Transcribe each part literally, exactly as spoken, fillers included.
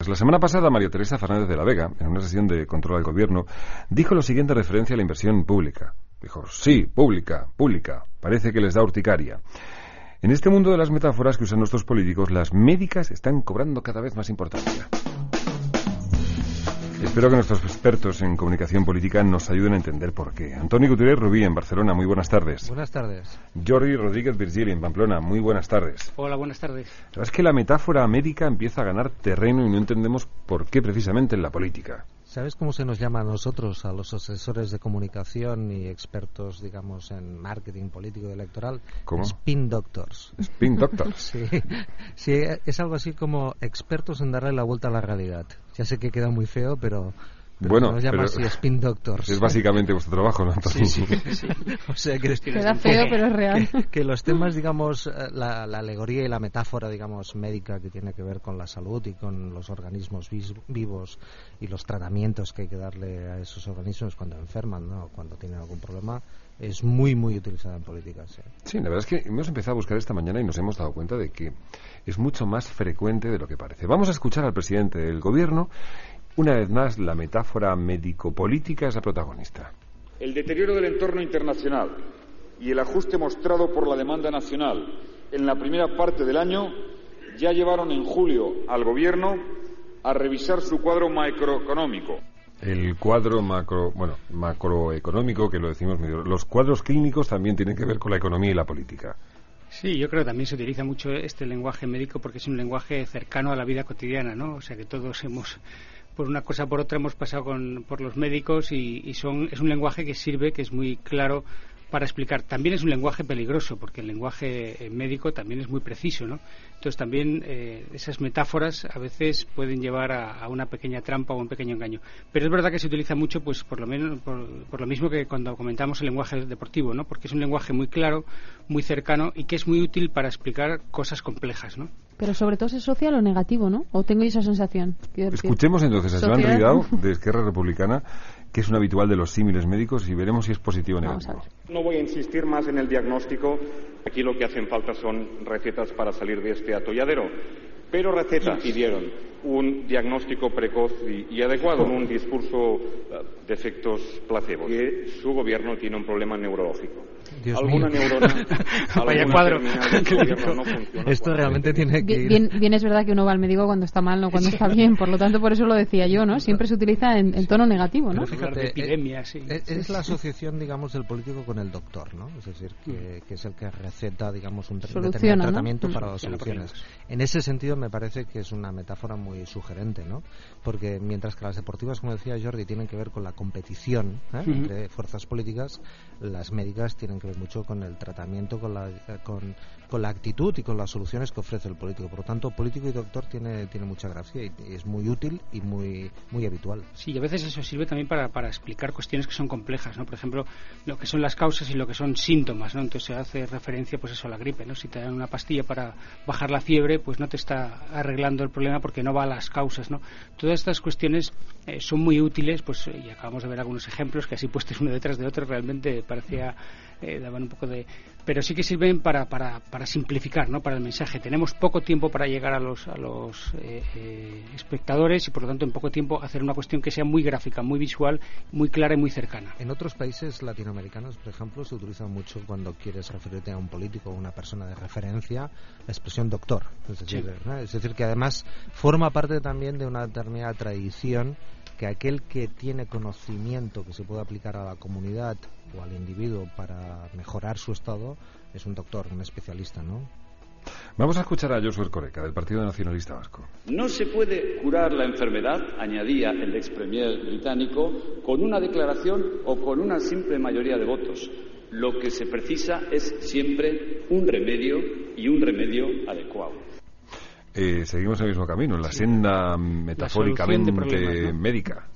La semana pasada, María Teresa Fernández de la Vega, en una sesión de control al gobierno, dijo lo siguiente en referencia a la inversión pública. Dijo, sí, pública, pública, parece que les da urticaria. En este mundo de las metáforas que usan nuestros políticos, las médicas están cobrando cada vez más importancia. Espero que nuestros expertos en comunicación política nos ayuden a entender por qué. Antoni Gutiérrez Rubí, en Barcelona, muy buenas tardes. Buenas tardes. Jordi Rodríguez Virgili, en Pamplona, muy buenas tardes. Hola, buenas tardes. La verdad es que la metáfora médica empieza a ganar terreno y no entendemos por qué precisamente en la política. ¿Sabes cómo se nos llama a nosotros, a los asesores de comunicación y expertos, digamos, en marketing político y electoral? ¿Cómo? Spin doctors. Spin doctors. Sí, sí, es algo así como expertos en darle la vuelta a la realidad. Ya sé que queda muy feo, pero... Pero bueno, nos llama pero así Spin Doctors. Es básicamente vuestro trabajo, ¿no? Sí, sí, sí. O sea, que queda feo, pero es real. Que, que los temas, digamos, la, la alegoría y la metáfora, digamos, médica que tiene que ver con la salud y con los organismos vis, vivos y los tratamientos que hay que darle a esos organismos cuando enferman, ¿no? Cuando tienen algún problema, es muy, muy utilizada en política. Sí. Sí, la verdad es que hemos empezado a buscar esta mañana y nos hemos dado cuenta de que es mucho más frecuente de lo que parece. Vamos a escuchar al presidente del gobierno. Una vez más, la metáfora médico-política es la protagonista. El deterioro del entorno internacional y el ajuste mostrado por la demanda nacional en la primera parte del año ya llevaron en julio al Gobierno a revisar su cuadro macroeconómico. El cuadro macro, bueno, macroeconómico, que lo decimos medio. Los cuadros clínicos también tienen que ver con la economía y la política. Sí, yo creo que también se utiliza mucho este lenguaje médico porque es un lenguaje cercano a la vida cotidiana, ¿no? O sea que todos hemos... por una cosa por otra hemos pasado con, por los médicos y, y son es un lenguaje que sirve, que es muy claro para explicar. También es un lenguaje peligroso porque el lenguaje médico también es muy preciso, ¿no? Entonces también eh, esas metáforas a veces pueden llevar a, a una pequeña trampa o un pequeño engaño. Pero es verdad que se utiliza mucho, pues por lo menos por, por lo mismo que cuando comentamos el lenguaje deportivo, ¿no? Porque es un lenguaje muy claro, muy cercano y que es muy útil para explicar cosas complejas, ¿no? Pero sobre todo es social o negativo, ¿no? ¿O tengo esa sensación? Escuchemos entonces a Joan Ridao, de Esquerra Republicana, que es un habitual de los símiles médicos, y veremos si es positivo o negativo. No voy a insistir más en el diagnóstico. Aquí lo que hacen falta son recetas para salir de este atolladero. Pero recetas pidieron un diagnóstico precoz y, y adecuado, no un discurso uh, de efectos placebo. Que su gobierno tiene un problema neurológico. Dios alguna mío. neurona, Vaya alguna cuadro. terminal del gobierno no funciona. Esto realmente tiene que ir. Bien, bien es verdad que uno va al médico cuando está mal, no cuando está bien. Por lo tanto, por eso lo decía yo, ¿no? Siempre se utiliza en, en tono negativo, ¿no? Pero fíjate, epidemia, sí. Es, es la asociación, digamos, del político con el doctor, ¿no? Es decir, que, que es el que receta, digamos, un determinado tratamiento, ¿no? Para las soluciones. En ese sentido, me parece que es una metáfora muy sugerente, ¿no? Porque mientras que las deportivas, como decía Jordi, tienen que ver con la competición, ¿eh? uh-huh. entre fuerzas políticas, las médicas tienen que ver mucho con el tratamiento, con la, con, con la actitud y con las soluciones que ofrece el político. Por lo tanto, político y doctor tiene, tiene mucha gracia y, y es muy útil y muy, muy habitual. Sí, y a veces eso sirve también para, para explicar cuestiones que son complejas, ¿no? Por ejemplo, lo que son las causas y lo que son síntomas, ¿no? Entonces se hace referencia, pues eso, a la gripe, ¿no? Si te dan una pastilla para bajar la fiebre, pues no te está arreglando el problema porque no va a las causas, ¿no? Todas estas cuestiones eh, son muy útiles, pues y acabamos de ver algunos ejemplos que así puestos uno detrás de otro realmente parecía eh, daban un poco de, pero sí que sirven para para para simplificar, ¿no? Para el mensaje. Tenemos poco tiempo para llegar a los a los eh, eh, espectadores y por lo tanto en poco tiempo hacer una cuestión que sea muy gráfica, muy visual, muy clara y muy cercana. En otros países latinoamericanos, por ejemplo, se utiliza mucho cuando quieres referirte a un político o una persona de referencia la expresión doctor. Es decir, sí. ¿no? Es decir, que además forma parte también de una determinada tradición que aquel que tiene conocimiento que se puede aplicar a la comunidad o al individuo para mejorar su estado es un doctor, un especialista, ¿no? Vamos a escuchar a Josu Erkoreka, del Partido Nacionalista Vasco. No se puede curar la enfermedad, añadía el ex premier británico, con una declaración o con una simple mayoría de votos. Lo que se precisa es siempre un remedio y un remedio adecuado. Eh, seguimos el mismo camino, en la senda metafóricamente la ¿no? médica.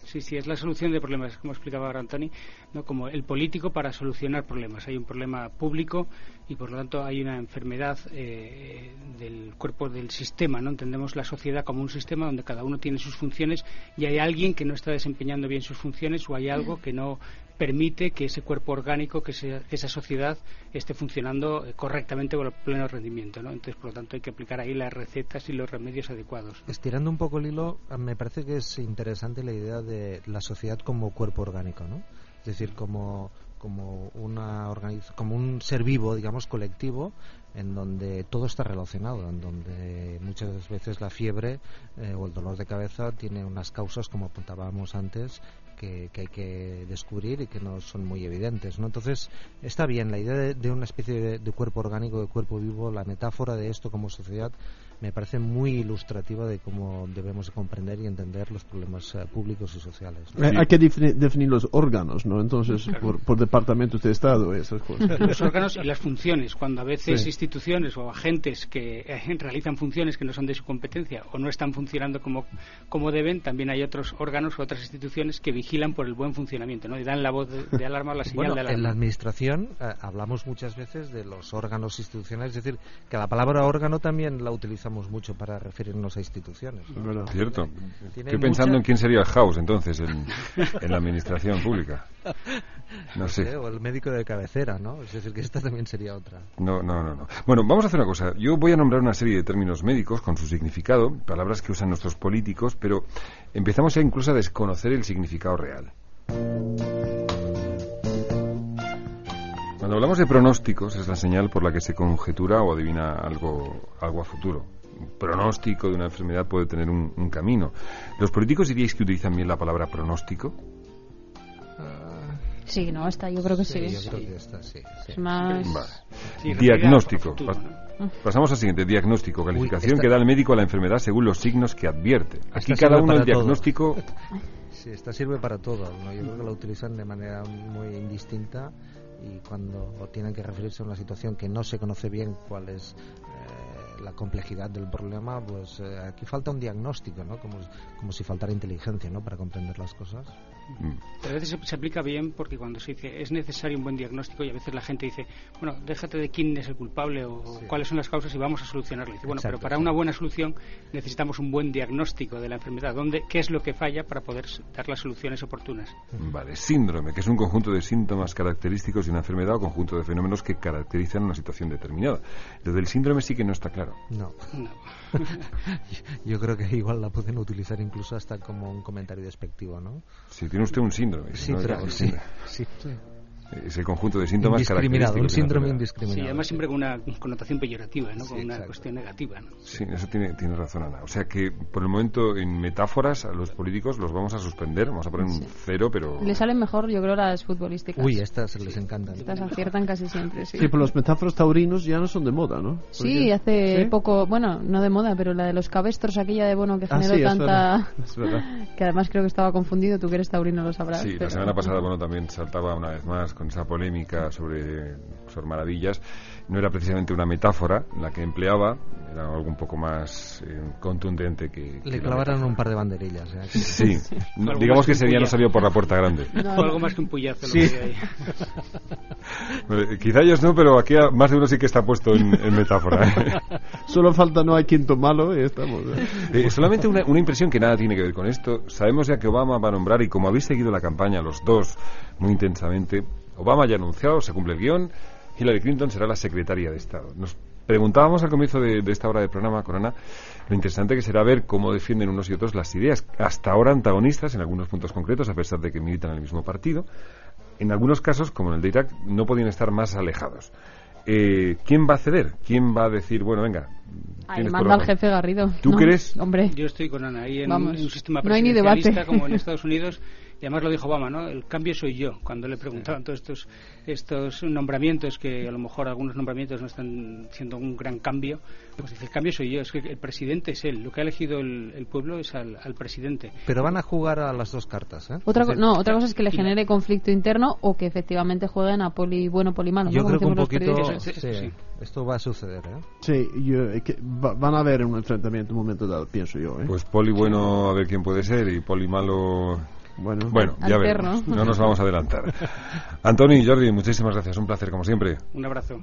Sí, sí, es la solución de problemas, como explicaba ahora Antoni, ¿no? Como el político para solucionar problemas. Hay un problema público y, por lo tanto, hay una enfermedad eh, del cuerpo del sistema, ¿no? Entendemos la sociedad como un sistema donde cada uno tiene sus funciones y hay alguien que no está desempeñando bien sus funciones o hay algo que no permite que ese cuerpo orgánico, que, se, que esa sociedad esté funcionando correctamente con el pleno rendimiento, ¿no? Entonces, por lo tanto, hay que aplicar ahí las recetas y los remedios adecuados, ¿no? Estirando un poco el hilo, me parece que es interesante la idea de la sociedad como cuerpo orgánico, ¿no? Es decir, como como una organiz- como un ser vivo, digamos, colectivo, en donde todo está relacionado, en donde muchas veces la fiebre eh, o el dolor de cabeza tiene unas causas, como apuntábamos antes, que, que hay que descubrir y que no son muy evidentes, ¿no? Entonces, está bien la idea de, de una especie de, de cuerpo orgánico, de cuerpo vivo, la metáfora de esto como sociedad me parece muy ilustrativa de cómo debemos comprender y entender los problemas uh, públicos y sociales, ¿no? Sí. Hay que defini- definir los órganos, ¿no? Entonces, claro. por, por departamentos de Estado, esas cosas. Los órganos y las funciones, cuando a veces sí. instituciones o agentes que eh, realizan funciones que no son de su competencia o no están funcionando como, como deben, también hay otros órganos o otras instituciones que vigilan por el buen funcionamiento, ¿no? Y dan la voz de, de alarma o la señal bueno, de alarma. En la administración eh, hablamos muchas veces de los órganos institucionales, es decir, que la palabra órgano también la utilizamos mucho para referirnos a instituciones, ¿no? Bueno, cierto. Tiene Estoy pensando mucha... en quién sería el House entonces en, en la administración pública. No, no sé. sé. O el médico de cabecera, ¿no? Es decir, que esta también sería otra. No, no, no, no. Bueno, vamos a hacer una cosa. Yo voy a nombrar una serie de términos médicos con su significado, palabras que usan nuestros políticos, pero empezamos ya incluso a desconocer el significado real. Cuando hablamos de pronósticos es la señal por la que se conjetura o adivina algo, algo a futuro. Un pronóstico de una enfermedad puede tener un, un camino. ¿Los políticos diríais que utilizan bien la palabra pronóstico? Sí, no, esta yo creo que sí. sí. Yo creo que esta sí. sí. Es más... Vale. Sí, diagnóstico. futuro, ¿no? Pasamos al siguiente. Diagnóstico. Calificación Uy, esta... que da el médico a la enfermedad según los signos que advierte. Aquí esta cada uno el todo. diagnóstico... Sí, esta sirve para todo, ¿no? Yo creo que la utilizan de manera muy indistinta y cuando tienen que referirse a una situación que no se conoce bien cuál es eh, la complejidad del problema, pues eh, aquí falta un diagnóstico, ¿no? Como, como si faltara inteligencia, ¿no? Para comprender las cosas. Pero a veces se, se aplica bien porque cuando se dice es necesario un buen diagnóstico y a veces la gente dice, bueno, déjate de quién es el culpable o sí. cuáles son las causas y vamos a solucionarlo. Y dice, bueno, Exacto, pero para sí. una buena solución necesitamos un buen diagnóstico de la enfermedad, ¿dónde, qué es lo que falla para poder dar las soluciones oportunas. Vale, síndrome, que es un conjunto de síntomas característicos de una enfermedad o conjunto de fenómenos que caracterizan una situación determinada. Lo del síndrome sí que no está claro. No. no. Yo creo que igual la pueden utilizar incluso hasta como un comentario despectivo, ¿no? Sí, tiene usted un síndrome. Sí, ¿no? pero sí, sí, sí. Es el conjunto de síntomas indiscriminado, un síndrome característicos. indiscriminado. Sí, además siempre con una connotación peyorativa, ¿no? Sí, con una exacto. cuestión negativa, ¿no? Sí, eso tiene, tiene razón, Ana. O sea que, por el momento, en metáforas, a los políticos los vamos a suspender, vamos a poner un Sí. cero, pero... Le salen mejor, yo creo, las futbolísticas. Uy, estas les encantan. Estas aciertan casi siempre, sí. Sí, pero los metáforos taurinos ya no son de moda, ¿no? Porque... Sí, hace ¿Sí? poco, bueno, no de moda, pero la de los cabestros, aquella de Bono que Ah, generó sí, es tanta... verdad, es verdad. Que además creo que estaba confundido, tú que eres taurino lo sabrás. Sí, pero... la semana pasada, bueno, también saltaba una vez más con esa polémica sobre Sor Maravillas. No era precisamente una metáfora la que empleaba, era algo un poco más eh, contundente que... que Le clavaron un par de banderillas. ¿eh? Sí, no, digamos que ese día no salió por la puerta grande. No, algo más que un puyazo. Sí. Lo que hay. Bueno, quizá ellos no, pero aquí más de uno sí que está puesto en, en metáfora. ¿eh? Solo falta no hay quinto malo y estamos. ¿eh? Eh, solamente una, una impresión que nada tiene que ver con esto. Sabemos ya que Obama va a nombrar, y como habéis seguido la campaña los dos muy intensamente, Obama ya ha anunciado, se cumple el guión, Hillary Clinton será la secretaria de Estado. Nos preguntábamos al comienzo de, de esta hora de programa con Ana lo interesante que será ver cómo defienden unos y otros las ideas, hasta ahora antagonistas en algunos puntos concretos, a pesar de que militan en el mismo partido. En algunos casos, como en el de Irak, no podían estar más alejados. Eh, ¿Quién va a ceder? ¿Quién va a decir, bueno, venga? Ahí manda al jefe Garrido. ¿Tú ¿no? crees? Hombre. Yo estoy con Ana. Ahí en, Vamos, en un sistema no hay ni presidencialista debate. como en Estados Unidos, y además lo dijo Obama, ¿no? El cambio soy yo. Cuando le preguntaban todos estos, estos nombramientos, que a lo mejor algunos nombramientos no están siendo un gran cambio, pues dice, el cambio soy yo. Es que el presidente es él. Lo que ha elegido el, el pueblo es al, al presidente. Pero van a jugar a las dos cartas, ¿eh? Otra, decir, no, otra cosa es que le genere conflicto interno o que efectivamente jueguen a poli bueno, poli malo. Yo ¿no? creo que un Como decimos los poquito... periodistas. Sí, Sí. esto va a suceder, ¿eh? Sí, yo, eh, que va- van a haber un enfrentamiento en un momento dado, pienso yo. ¿eh? Pues poli bueno, a ver quién puede ser, y poli malo... Bueno, bueno ya veremos. No nos vamos a adelantar. Antoni y Jordi, muchísimas gracias. Un placer, como siempre. Un abrazo.